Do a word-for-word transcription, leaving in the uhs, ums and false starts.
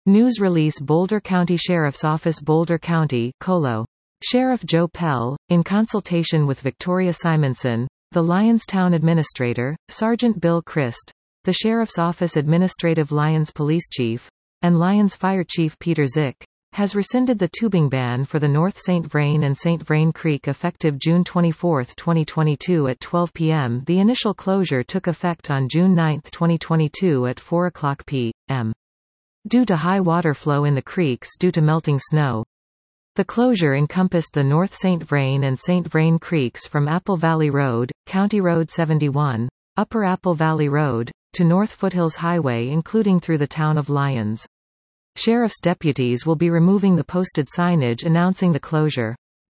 News release Boulder County Sheriff's Office Boulder County, Colo. Sheriff Joe Pell, in consultation with Victoria Simonson, the Lyons Town Administrator, Sergeant Bill Christ, the Sheriff's Office Administrative Lyons Police Chief, and Lyons Fire Chief Peter Zick, has rescinded the tubing ban for the North Saint Vrain and Saint Vrain Creek effective June twenty-fourth, twenty twenty-two at twelve p m The initial closure took effect on June ninth, twenty twenty-two at four o'clock p m Due to high water flow in the creeks due to melting snow. The closure encompassed the North Saint Vrain and Saint Vrain Creeks from Apple Valley Road, County Road seventy-one, Upper Apple Valley Road, to North Foothills Highway including through the town of Lyons. Sheriff's deputies will be removing the posted signage announcing the closure.